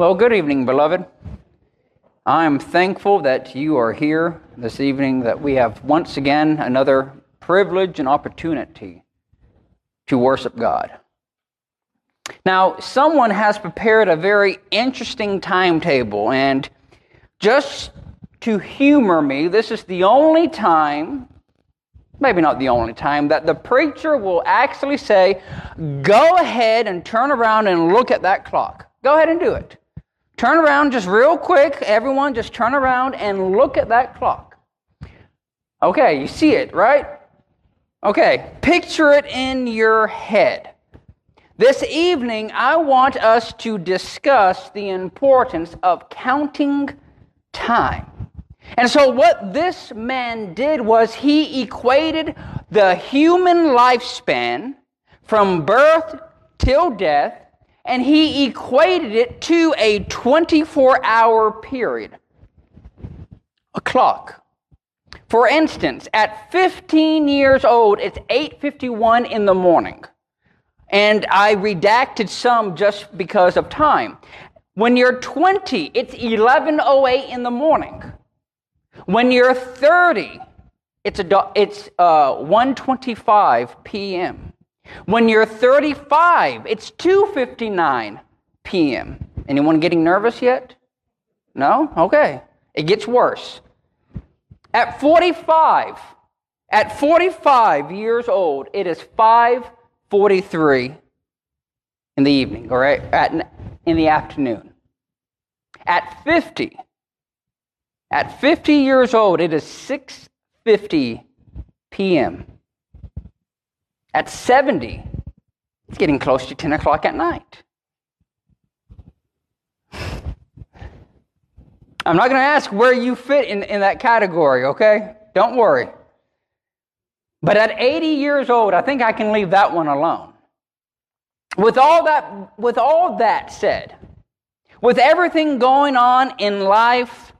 Well, good evening, beloved. I'm thankful that you are here this evening, that we have once again another privilege and opportunity to worship God. Now, someone has prepared a very interesting timetable, and just to humor me, this is the only time, maybe not the only time, that the preacher will actually say, go ahead and turn around and look at that clock. Go ahead and do it. Turn around just real quick. Everyone just turn around and look at that clock. Okay, you see it, right? Okay, picture it in your head. This evening, I want us to discuss the importance of counting time. And so what this man did was he equated the human lifespan from birth till death, and he equated it to a 24-hour period, a clock. For instance, at 15 years old, it's 8:51 in the morning. And I redacted some just because of time. When you're 20, it's 11:08 in the morning. When you're 30, it's 1:25 p.m. When you're 35, it's 2:59 p.m. Anyone getting nervous yet? No? Okay. It gets worse. At 45 years old, it is 5:43 in the evening, or in the afternoon. At 50 years old, it is 6:50 p.m. At 70, it's getting close to 10 o'clock at night. I'm not going to ask where you fit in that category, okay? Don't worry. But at 80 years old, I think I can leave that one alone. With all that said, with everything going on in life,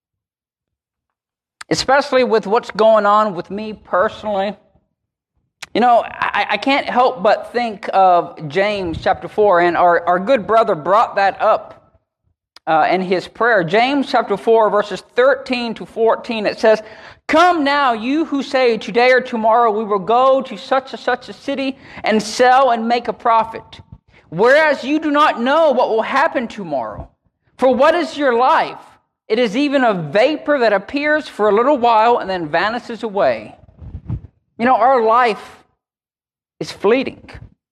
especially with what's going on with me personally, you know, I can't help but think of James chapter 4, and our good brother brought that up in his prayer. James chapter 4, verses 13 to 14, it says, "Come now, you who say, today or tomorrow we will go to such a city and sell and make a profit, whereas you do not know what will happen tomorrow. For what is your life? It is even a vapor that appears for a little while and then vanishes away." You know, our life is fleeting.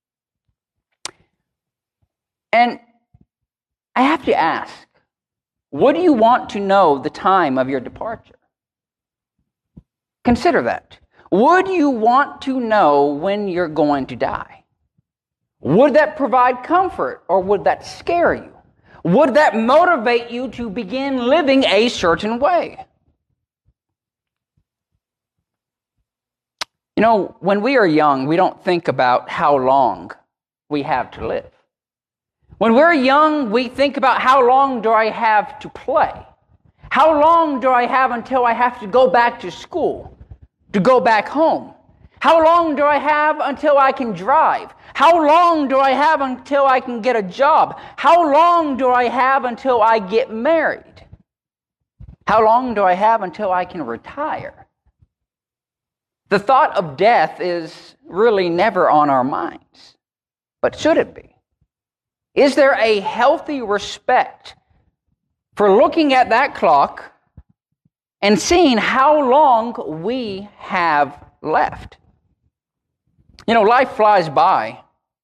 And I have to ask, would you want to know the time of your departure? Consider that. Would you want to know when you're going to die? Would that provide comfort, or would that scare you? Would that motivate you to begin living a certain way? You know, when we are young, we don't think about how long we have to live. When we're young, we think about how long do I have to play? How long do I have until I have to go back to school, to go back home? How long do I have until I can drive? How long do I have until I can get a job? How long do I have until I get married? How long do I have until I can retire? The thought of death is really never on our minds, but should it be? Is there a healthy respect for looking at that clock and seeing how long we have left? You know, life flies by.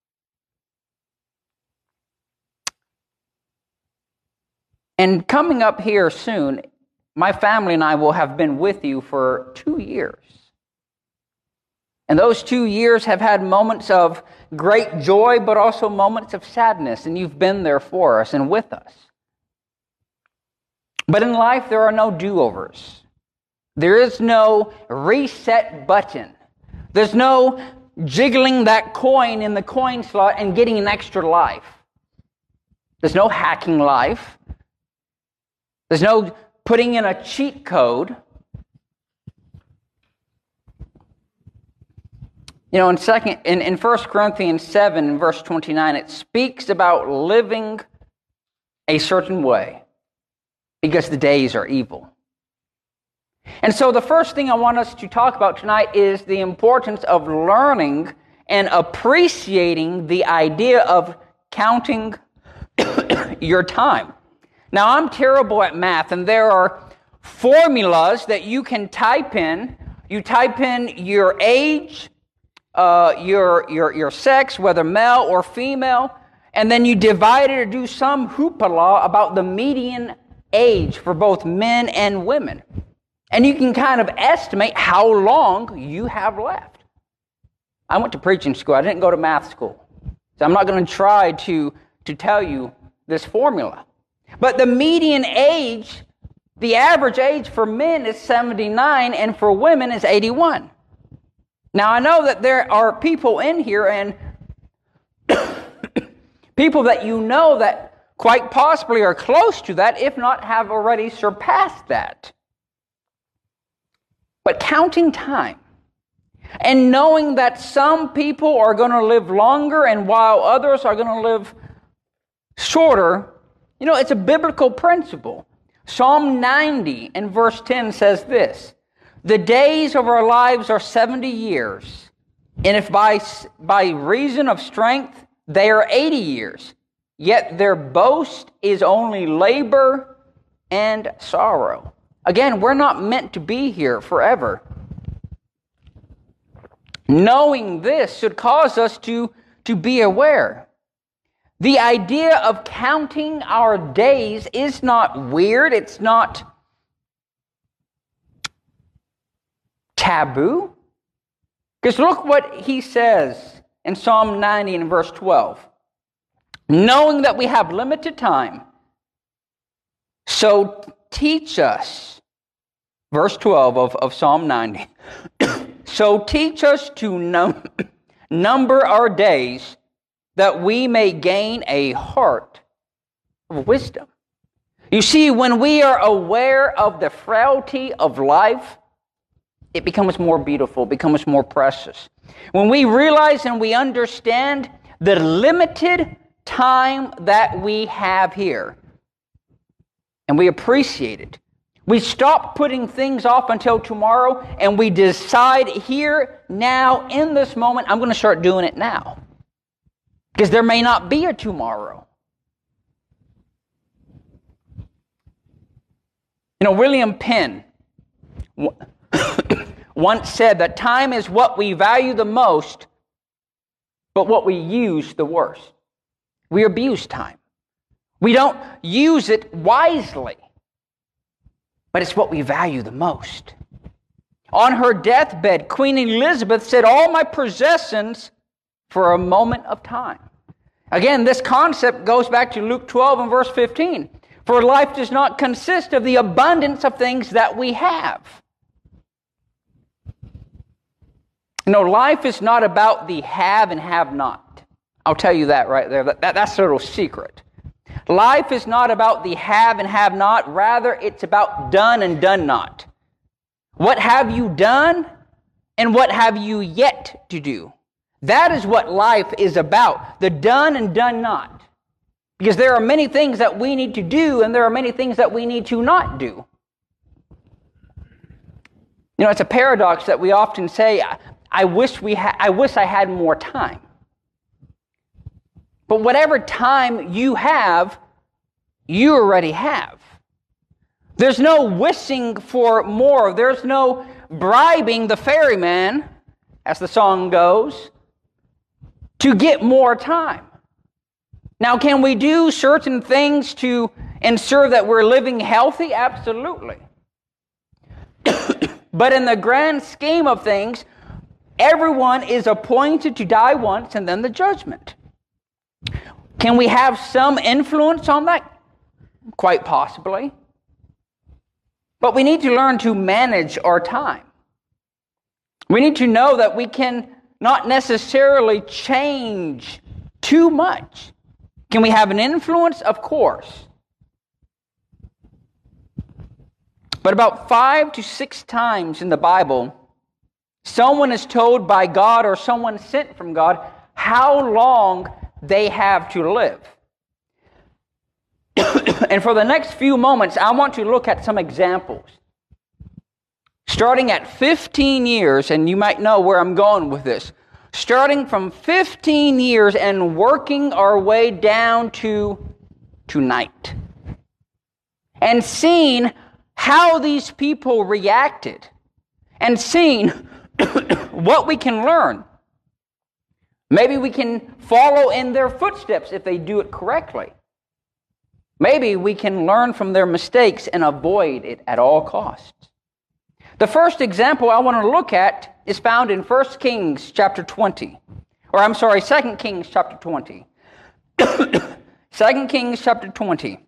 And coming up here soon, my family and I will have been with you for 2 years. And those 2 years have had moments of great joy, but also moments of sadness. And you've been there for us and with us. But in life, there are no do-overs. There is no reset button. There's no jiggling that coin in the coin slot and getting an extra life. There's no hacking life. There's no putting in a cheat code. You know, in 1 Corinthians 7, verse 29, it speaks about living a certain way because the days are evil. And so the first thing I want us to talk about tonight is the importance of learning and appreciating the idea of counting your time. Now, I'm terrible at math, and there are formulas that you can type in. You type in your age, your sex, whether male or female, and then you divide it or do some hoopla about the median age for both men and women. And you can kind of estimate how long you have left. I went to preaching school. I didn't go to math school. So I'm not going to try to tell you this formula. But the median age, the average age for men is 79 and for women is 81. Now I know that there are people in here and people that you know that quite possibly are close to that, if not have already surpassed that. But counting time and knowing that some people are going to live longer and while others are going to live shorter, it's a biblical principle. Psalm 90 and verse 10 says this: "The days of our lives are 70 years, and if by reason of strength they are 80 years, yet their boast is only labor and sorrow." Again, we're not meant to be here forever. Knowing this should cause us to be aware. The idea of counting our days is not weird. It's not taboo. Because look what he says in Psalm 90 and verse 12. "Knowing that we have limited time, so teach us," verse 12 of Psalm 90, "so teach us to number our days, that we may gain a heart of wisdom." You see, when we are aware of the frailty of life, it becomes more beautiful, becomes more precious. When we realize and we understand the limited time that we have here, and we appreciate it, we stop putting things off until tomorrow, and we decide here, now, in this moment, I'm going to start doing it now. Because there may not be a tomorrow. William Penn once said that time is what we value the most, but what we use the worst. We abuse time. We don't use it wisely, but it's what we value the most. On her deathbed, Queen Elizabeth said, "All my possessions for a moment of time." Again, this concept goes back to Luke 12 and verse 15. "For life does not consist of the abundance of things that we have." Life is not about the have and have not. I'll tell you that right there. That's a little secret. Life is not about the have and have not. Rather, it's about done and done not. What have you done and what have you yet to do? That is what life is about, the done and done not. Because there are many things that we need to do and there are many things that we need to not do. It's a paradox that we often say, I wish I had more time. But whatever time you have, you already have. There's no wishing for more. There's no bribing the ferryman, as the song goes, to get more time. Now, can we do certain things to ensure that we're living healthy? Absolutely. But in the grand scheme of things, everyone is appointed to die once and then the judgment. Can we have some influence on that? Quite possibly. But we need to learn to manage our time. We need to know that we can not necessarily change too much. Can we have an influence? Of course. But about 5 to 6 times in the Bible, someone is told by God or someone sent from God how long they have to live. And for the next few moments, I want to look at some examples. Starting at 15 years, and you might know where I'm going with this. Starting from 15 years and working our way down to tonight. And seeing how these people reacted. And seeing what we can learn. Maybe we can follow in their footsteps if they do it correctly. Maybe we can learn from their mistakes and avoid it at all costs. The first example I want to look at is found in 1 Kings chapter 20. Or I'm sorry, 2 Kings chapter 20. 2 Kings chapter 20.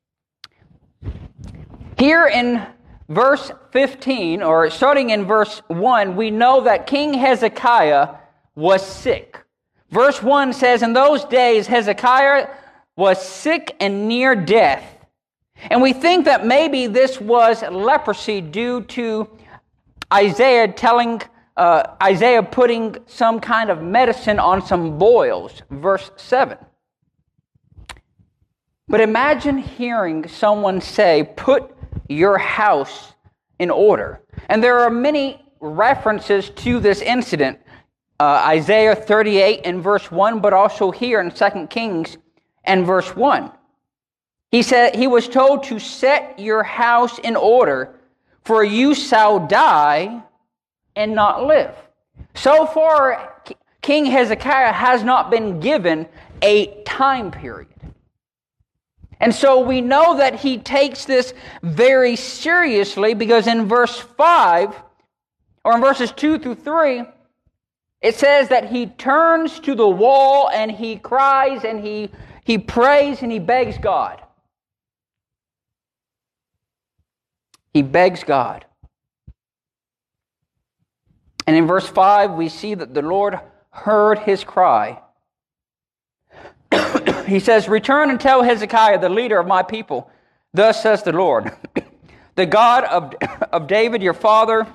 Here in verse 15, or starting in verse 1, we know that King Hezekiah was sick. Verse 1 says, "In those days Hezekiah was sick and near death." And we think that maybe this was leprosy due to Isaiah putting some kind of medicine on some boils. Verse 7. But imagine hearing someone say, "Put your house in order." And there are many references to this incident. Isaiah 38 and verse 1, but also here in 2 Kings and verse 1. He said he was told to set your house in order, for you shall die and not live. So far, King Hezekiah has not been given a time period. And so we know that he takes this very seriously, because in verse 5, or in verses 2 through 3, it says that he turns to the wall and he cries and he prays and he begs God. He begs God. And in verse 5, we see that the Lord heard his cry. He says, "Return and tell Hezekiah, the leader of my people, thus says the Lord, the God of David your father,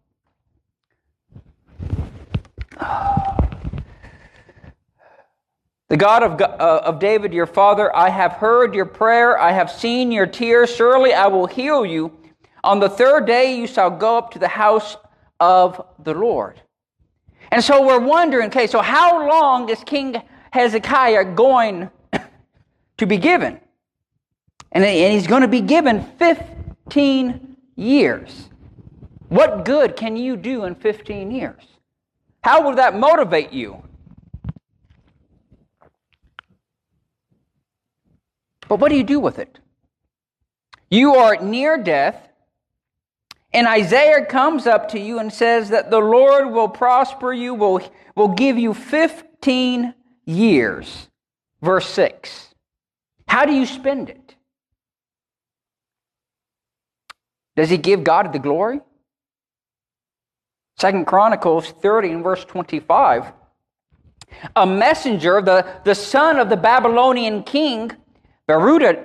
the God of David your father, I have heard your prayer, I have seen your tears, surely I will heal you. On the third day you shall go up to the house of the Lord." And so we're wondering, okay, so how long is King Hezekiah going to be given? And he's going to be given 15 years. What good can you do in 15 years? How will that motivate you? But what do you do with it? You are near death, and Isaiah comes up to you and says that the Lord will prosper you, will give you 15 years. Verse 6. How do you spend it? Does he give God the glory? 2 Chronicles 30 and verse 25. A messenger, the son of the Babylonian king, Berudik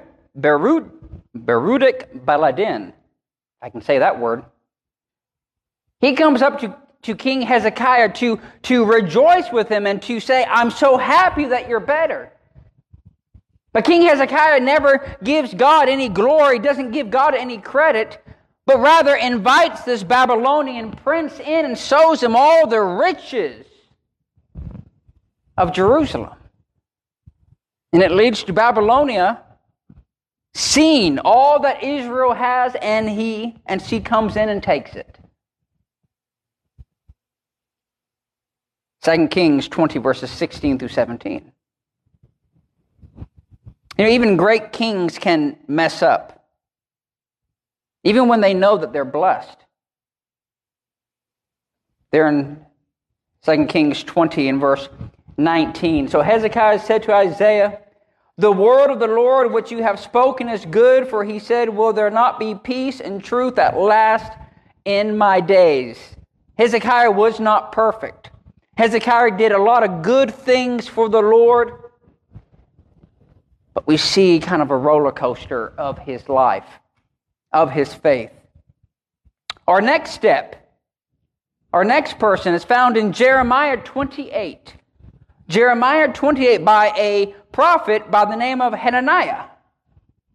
Baladin, if I can say that word, he comes up to King Hezekiah to rejoice with him and to say, "I'm so happy that you're better." But King Hezekiah never gives God any glory, doesn't give God any credit, but rather invites this Babylonian prince in and shows him all the riches of Jerusalem. And it leads to Babylonia seeing all that Israel has, and she comes in and takes it. 2 Kings 20 verses 16 through 17. You know, even great kings can mess up, even when they know that they're blessed. There in 2 Kings 20 and verse 19. "So Hezekiah said to Isaiah, the word of the Lord which you have spoken is good, for he said, will there not be peace and truth at last in my days?" Hezekiah was not perfect. Hezekiah did a lot of good things for the Lord, but we see kind of a roller coaster of his life, of his faith. Our next person is found in Jeremiah 28. Jeremiah 28 by a prophet by the name of Hananiah.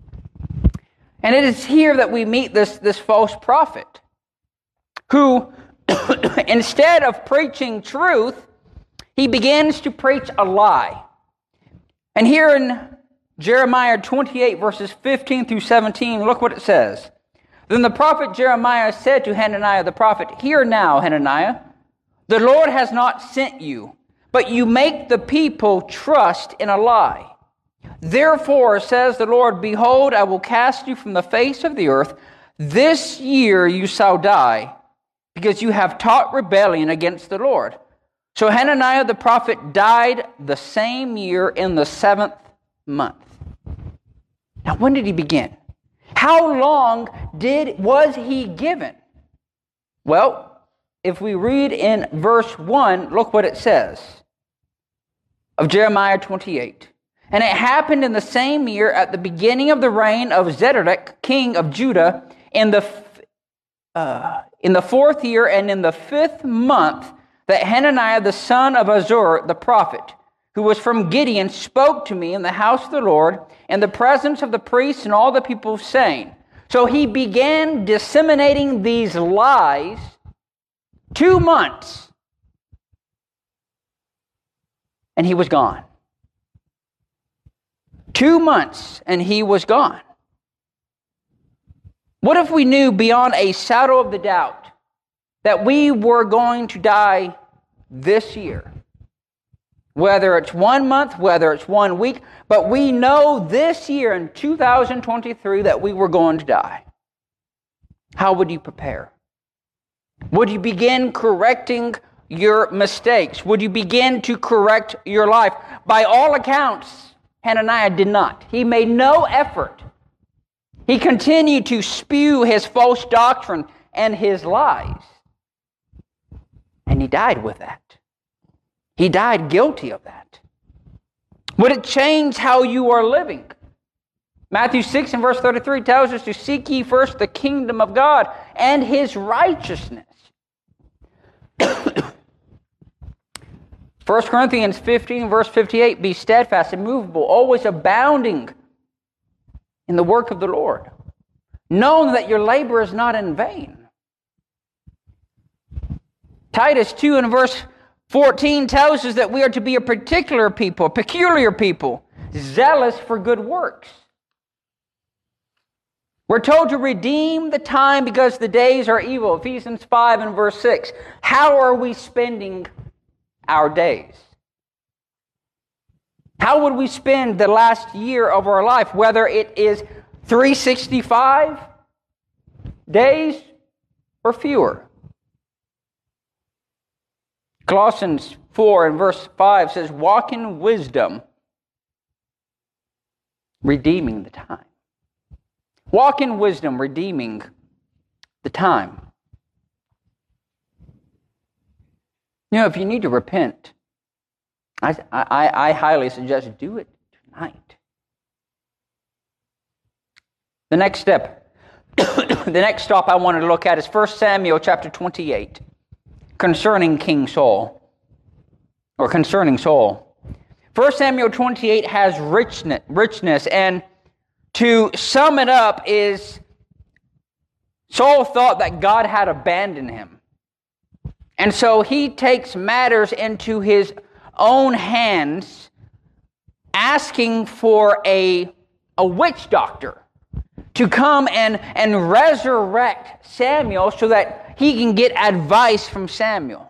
And it is here that we meet this false prophet who, instead of preaching truth, he begins to preach a lie. And here in Jeremiah 28, verses 15 through 17, look what it says. Then the prophet Jeremiah said to Hananiah the prophet, "Hear now, Hananiah, the Lord has not sent you, but you make the people trust in a lie. Therefore, says the Lord, behold, I will cast you from the face of the earth. This year you shall die, because you have taught rebellion against the Lord." So Hananiah the prophet died the same year in the 7th month. Now, when did he begin? How long was he given? Well, if we read in verse 1, look what it says of Jeremiah 28. "And it happened in the same year at the beginning of the reign of Zedekiah, king of Judah, in the 4th year and in the 5th month, that Hananiah the son of Azur the prophet, who was from Gideon, spoke to me in the house of the Lord, in the presence of the priests and all the people, saying." So he began disseminating these lies 2 months, and he was gone. 2 months, and he was gone. What if we knew beyond a shadow of the doubt that we were going to die this year? Whether it's 1 month, whether it's 1 week, but we know this year in 2023 that we were going to die. How would you prepare? Would you begin correcting your mistakes? Would you begin to correct your life? By all accounts, Hananiah did not. He made no effort. He continued to spew his false doctrine and his lies. And he died with that. He died guilty of that. Would it change how you are living? Matthew 6 and verse 33 tells us to seek ye first the kingdom of God and his righteousness. 1 Corinthians 15 verse 58, "Be steadfast, immovable, always abounding in the work of the Lord, knowing that your labor is not in vain." Titus 2 and verse 14 tells us that we are to be a particular people, peculiar people, zealous for good works. We're told to redeem the time because the days are evil. Ephesians 5 and verse 6. How are we spending our days? How would we spend the last year of our life, whether it is 365 days or fewer? Colossians 4 and verse 5 says, "Walk in wisdom, redeeming the time." Walk in wisdom, redeeming the time. You know, if you need to repent, I highly suggest do it tonight. The next step, the next stop I wanted to look at is 1 Samuel chapter 28. Concerning King Saul, or concerning Saul. 1 Samuel 28 has richness, and to sum it up is Saul thought that God had abandoned him. And so he takes matters into his own hands, asking for a witch doctor to come and resurrect Samuel so that he can get advice from Samuel.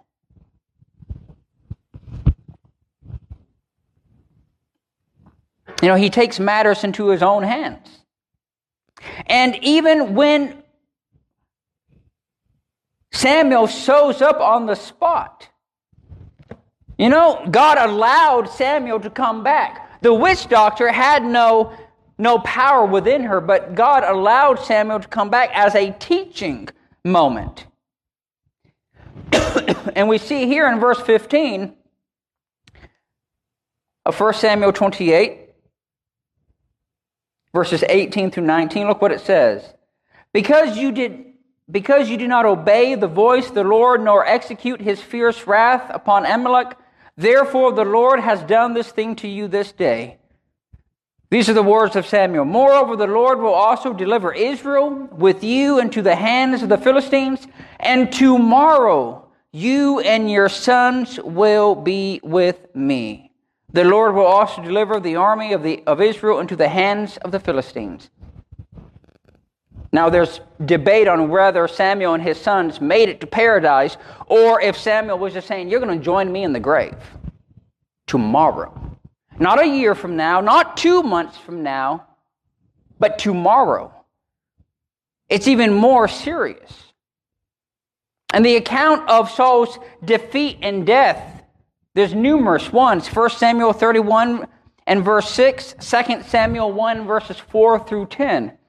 You know, he takes matters into his own hands. And even when Samuel shows up on the spot, you know, God allowed Samuel to come back. The witch doctor had no power within her, but God allowed Samuel to come back as a teaching moment. And we see here in verse 15 of 1 Samuel 28, verses 18 through 19, look what it says. Because you do not obey the voice of the Lord, nor execute his fierce wrath upon Amalek, therefore the Lord has done this thing to you this day. These are the words of Samuel. Moreover, the Lord will also deliver Israel with you into the hands of the Philistines, and tomorrow you and your sons will be with me. The Lord will also deliver the army of Israel into the hands of the Philistines. Now there's debate on whether Samuel and his sons made it to paradise, or if Samuel was just saying, you're going to join me in the grave tomorrow. Not a year from now, not 2 months from now, but tomorrow. It's even more serious. And the account of Saul's defeat and death, there's numerous ones. 1 Samuel 31 and verse 6, 2 Samuel 1 verses 4 through 10.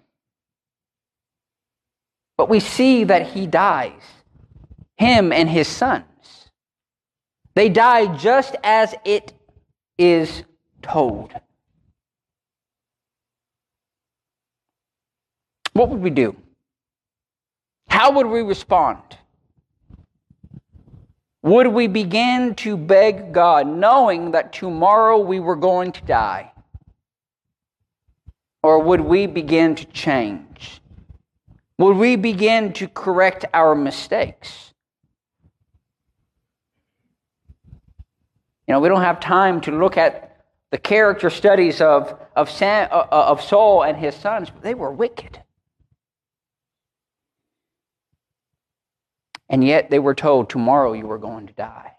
But we see that he dies, him and his sons. They die just as it is told. What would we do? How would we respond? Would we begin to beg God, knowing that tomorrow we were going to die? Or would we begin to change? Would we begin to correct our mistakes? We don't have time to look at the character studies of Saul and his sons, but they were wicked. And yet they were told, tomorrow you are going to die.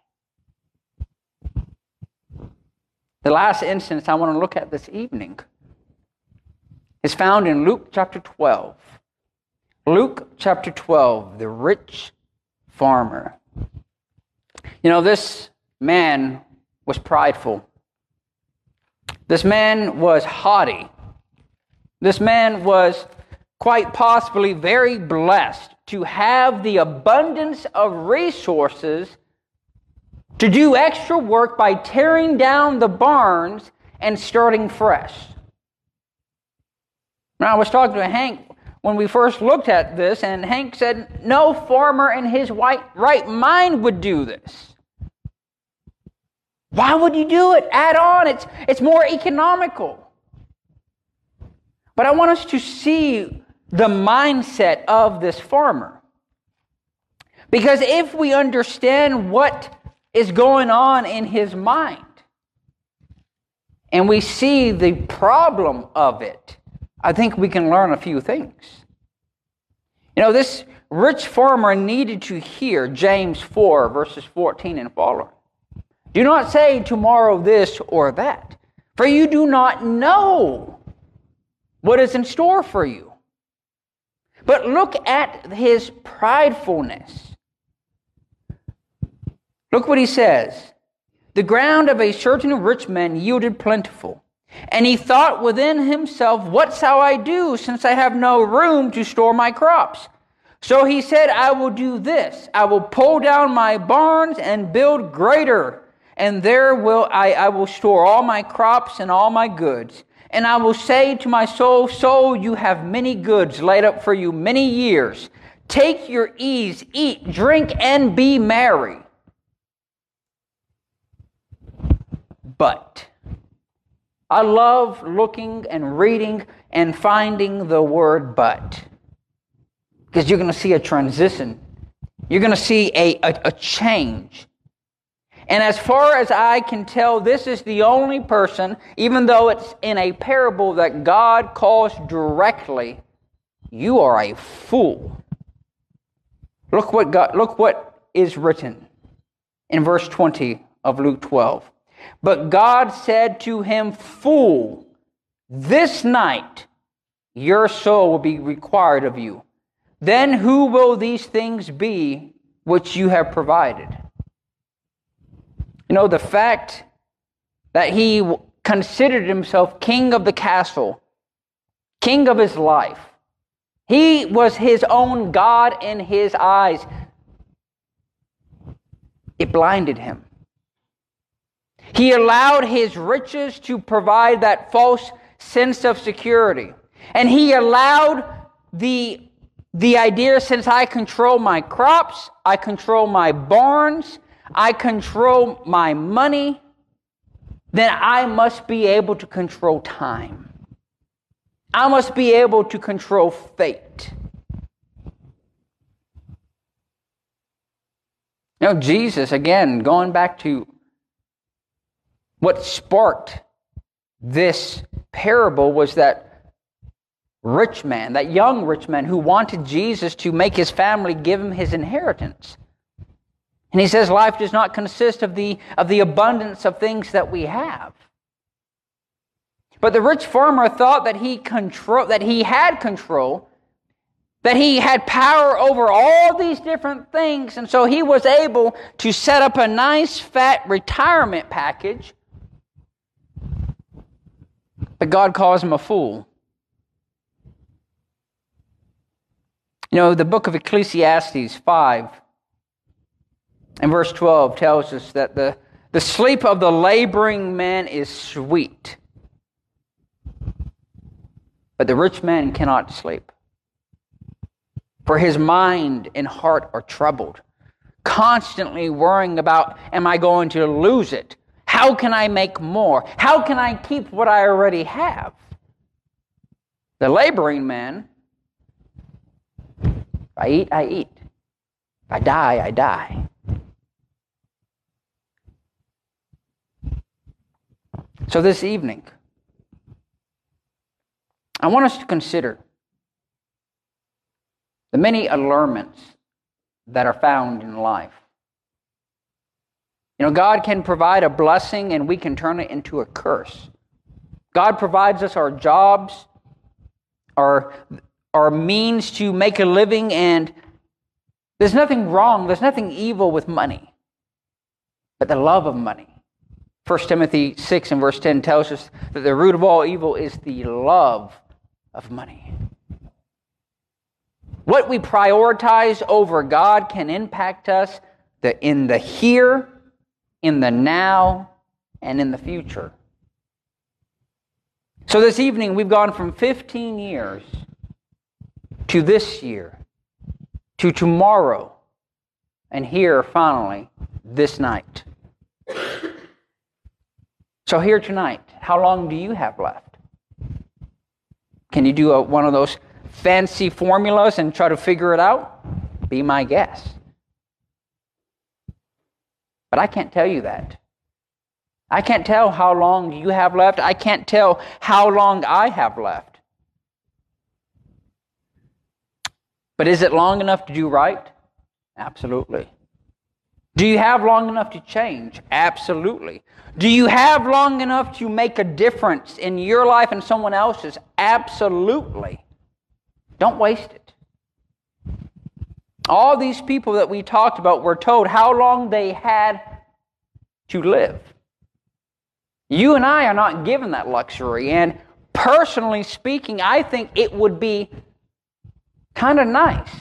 The last instance I want to look at this evening is found in Luke chapter 12. Luke chapter 12, the rich farmer. This man was prideful. This man was haughty. This man was quite possibly very blessed to have the abundance of resources to do extra work by tearing down the barns and starting fresh. Now, I was talking to Hank when we first looked at this, and Hank said no farmer in his right mind would do this. Why would you do it? Add on. It's more economical. But I want us to see the mindset of this farmer. Because if we understand what is going on in his mind, and we see the problem of it, I think we can learn a few things. This rich farmer needed to hear James 4, verses 14 and following. Do not say tomorrow this or that, for you do not know what is in store for you. But look at his pridefulness. Look what he says. The ground of a certain rich man yielded plentiful. And he thought within himself, what shall I do, since I have no room to store my crops? So he said, I will do this. I will pull down my barns and build greater, and there I will store all my crops and all my goods. And I will say to my soul, soul, you have many goods laid up for you many years. Take your ease, eat, drink, and be merry. But I love looking and reading and finding the word but. Because you're going to see a transition. You're going to see a change. And as far as I can tell, this is the only person, even though it's in a parable, that God calls directly, you are a fool. Look what is written in verse 20 of Luke 12. But God said to him, fool, this night your soul will be required of you. Then who will these things be which you have provided? The fact that he considered himself king of the castle, king of his life. He was his own God in his eyes. It blinded him. He allowed his riches to provide that false sense of security. And he allowed the idea, since I control my crops, I control my barns, I control my money, then I must be able to control time. I must be able to control fate. Now, Jesus, again, going back to what sparked this parable, was that rich man, that young rich man who wanted Jesus to make his family give him his inheritance. And he says life does not consist of the abundance of things that we have. But the rich farmer thought that he had control, that he had power over all these different things, and so he was able to set up a nice fat retirement package. But God calls him a fool. You know, the book of Ecclesiastes 5 and verse 12 tells us that the sleep of the laboring man is sweet, but the rich man cannot sleep. For his mind and heart are troubled, constantly worrying about, am I going to lose it? How can I make more? How can I keep what I already have? The laboring man, if I eat, I eat. If I die, I die. So this evening, I want us to consider the many allurements that are found in life. You know, God can provide a blessing and we can turn it into a curse. God provides us our jobs, our means to make a living, and there's nothing wrong, there's nothing evil with money, but the love of money. 1 Timothy 6 and verse 10 tells us that the root of all evil is the love of money. What we prioritize over God can impact us in the here, in the now, and in the future. So this evening we've gone from 15 years to this year, to tomorrow, and here finally this night. So here tonight, how long do you have left? Can you do one of those fancy formulas and try to figure it out? Be my guest. But I can't tell you that. I can't tell how long you have left. I can't tell how long I have left. But is it long enough to do right? Absolutely. Do you have long enough to change? Absolutely. Do you have long enough to make a difference in your life and someone else's? Absolutely. Don't waste it. All these people that we talked about were told how long they had to live. You and I are not given that luxury, and personally speaking, I think it would be kind of nice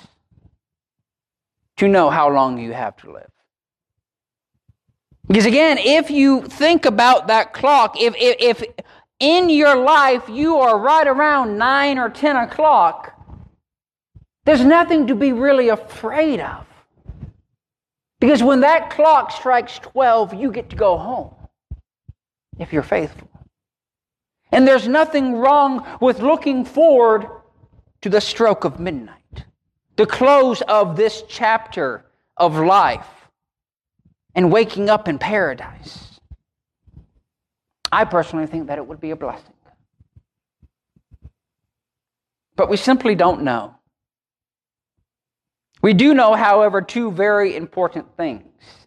to know how long you have to live. Because again, if you think about that clock, if in your life you are right around 9 or 10 o'clock, there's nothing to be really afraid of. Because when that clock strikes 12, you get to go home, if you're faithful. And there's nothing wrong with looking forward to the stroke of midnight, the close of this chapter of life, and waking up in paradise. I personally think that it would be a blessing. But we simply don't know. We do know, however, two very important things.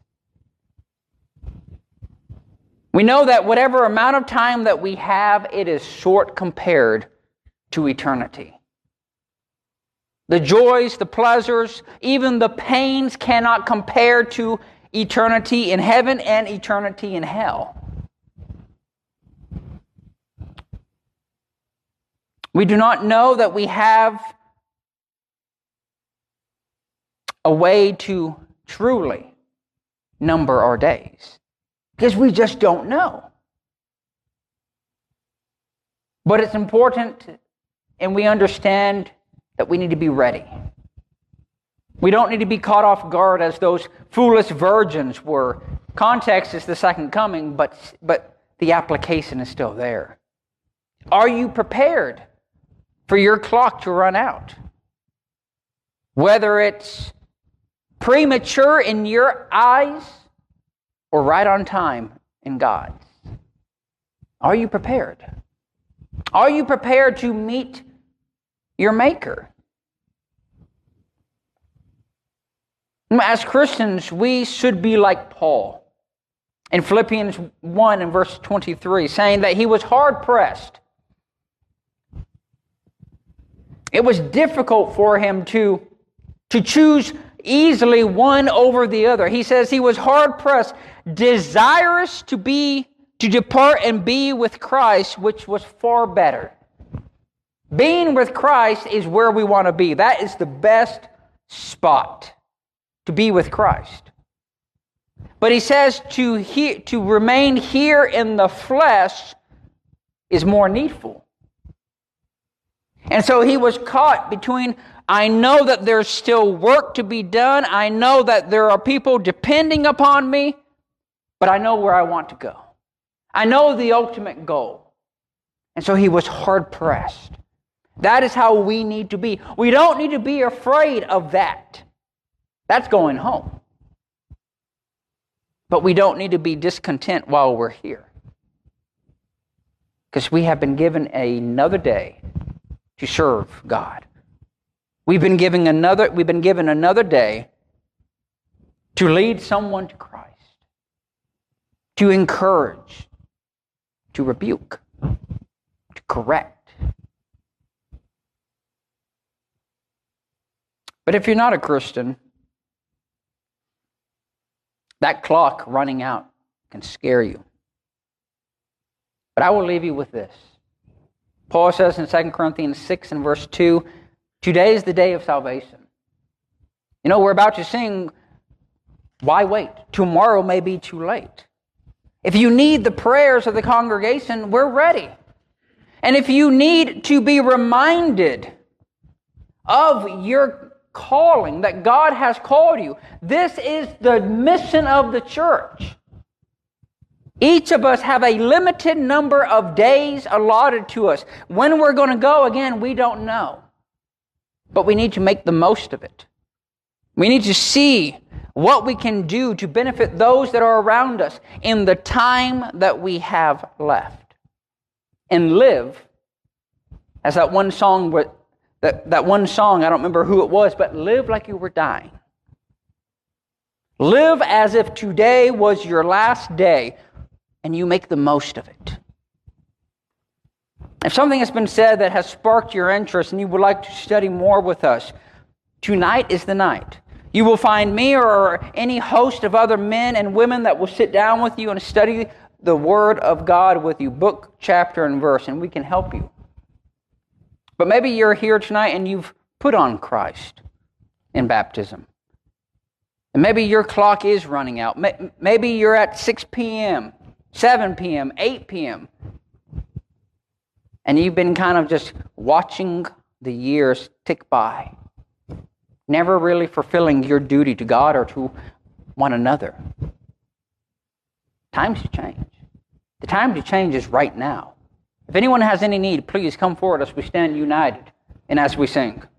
We know that whatever amount of time that we have, it is short compared to eternity. The joys, the pleasures, even the pains cannot compare to eternity in heaven and eternity in hell. We do not know that we have a way to truly number our days, because we just don't know. But it's important, and we understand that we need to be ready. We don't need to be caught off guard as those foolish virgins were. Context is the second coming, but the application is still there. Are you prepared for your clock to run out. Whether it's premature in your eyes or right on time in God's. Are you prepared? Are you prepared to meet your Maker? As Christians, we should be like Paul in Philippians 1 and verse 23, saying that he was hard-pressed. It was difficult for him to choose easily one over the other. He says he was hard-pressed, desirous to depart and be with Christ, which was far better. Being with Christ is where we want to be. That is the best spot, to be with Christ. But he says to remain here in the flesh is more needful. And so he was caught between, I know that there's still work to be done. I know that there are people depending upon me, but I know where I want to go. I know the ultimate goal. And so he was hard-pressed. That is how we need to be. We don't need to be afraid of that. That's going home. But we don't need to be discontent while we're here. Because we have been given another day to serve God. We've been given another day to lead someone to Christ, to encourage, to rebuke, to correct. But if you're not a Christian, that clock running out can scare you. But I will leave you with this. Paul says in 2 Corinthians 6 and verse 2, today is the day of salvation. You know, we're about to sing, why wait? Tomorrow may be too late. If you need the prayers of the congregation, we're ready. And if you need to be reminded of your calling, that God has called you, this is the mission of the church. Each of us have a limited number of days allotted to us. When we're going to go again, we don't know. But we need to make the most of it. We need to see what we can do to benefit those that are around us in the time that we have left. And live, as that one song, I don't remember who it was, but live like you were dying. Live as if today was your last day, and you make the most of it. If something has been said that has sparked your interest and you would like to study more with us, tonight is the night. You will find me or any host of other men and women that will sit down with you and study the Word of God with you, book, chapter, and verse, and we can help you. But maybe you're here tonight and you've put on Christ in baptism. And maybe your clock is running out. Maybe you're at 6 p.m., 7 p.m., 8 p.m., and you've been kind of just watching the years tick by, never really fulfilling your duty to God or to one another. Times to change. The time to change is right now. If anyone has any need, please come forward as we stand united and as we sing.